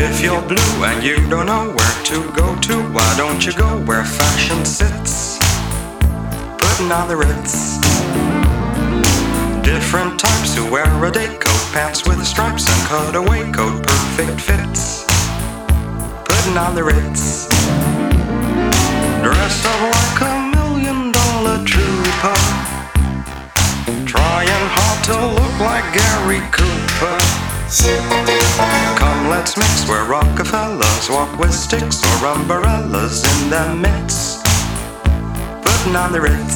If you're blue and you don't know where to go to, why don't you go where fashion sits? Putting on the Ritz. Different types who wear a day coat, pants with stripes and cutaway coat, perfect fits. Putting on the Ritz. Dressed up like $1 million trooper, trying hard to look like Gary Cooper. Come, let's mix where Rockefellers walk with sticks or umbrellas in their midst. Putting on the Ritz.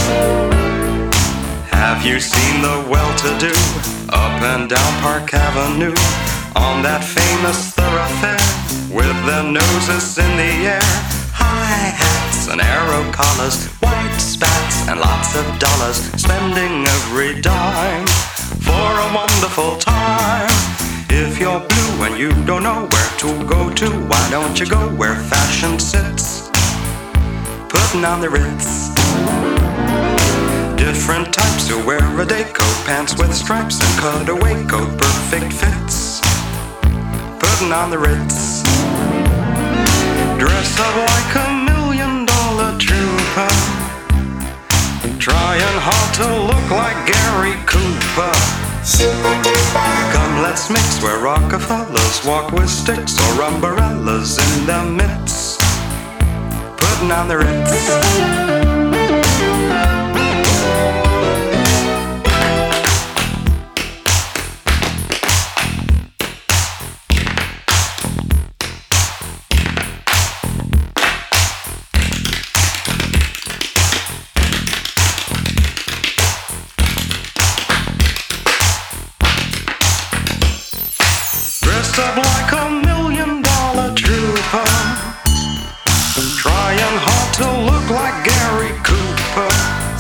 Have you seen the well-to-do up and down Park Avenue on that famous thoroughfare with their noses in the air? High hats and arrow collars, white spats and lots of dollars, spending every dime for a wonderful time. If you're blue and you don't know where to go to, why don't you go where fashion sits? Putting on the Ritz. Different types who wear a day coat, pants with stripes and cutaway coat, perfect fits. Putting on the Ritz. Dressed up like $1 million trooper, trying hard to look like Gary Cooper. Come, let's mix where Rockefellers walk with sticks or umbrellas in their midst. Putting on the Ritz. Dressed up like $1 million trooper, trying hard to look like Gary Cooper.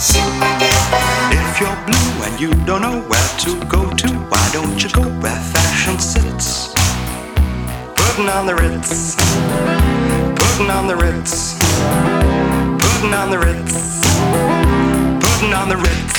If you're blue and you don't know where to go to, why don't you go where fashion sits? Putting on the Ritz. Putting on the Ritz. Putting on the Ritz. Putting on the Ritz.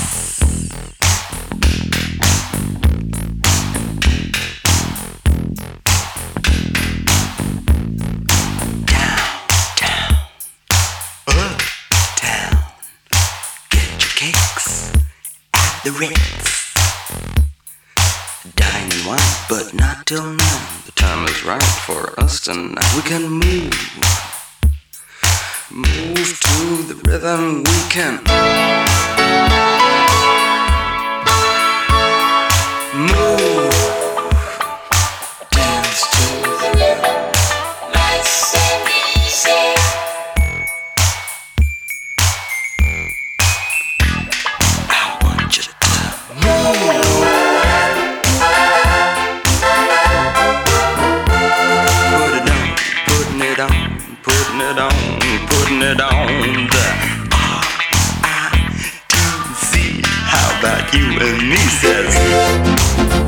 Cakes at the Ritz. Dine and wine, but not till 9. The time is right for us tonight. We can move to the rhythm. We can move, dance to the rhythm. Nice and easy. Putting it on the R-I-T-Z. How about you and me, says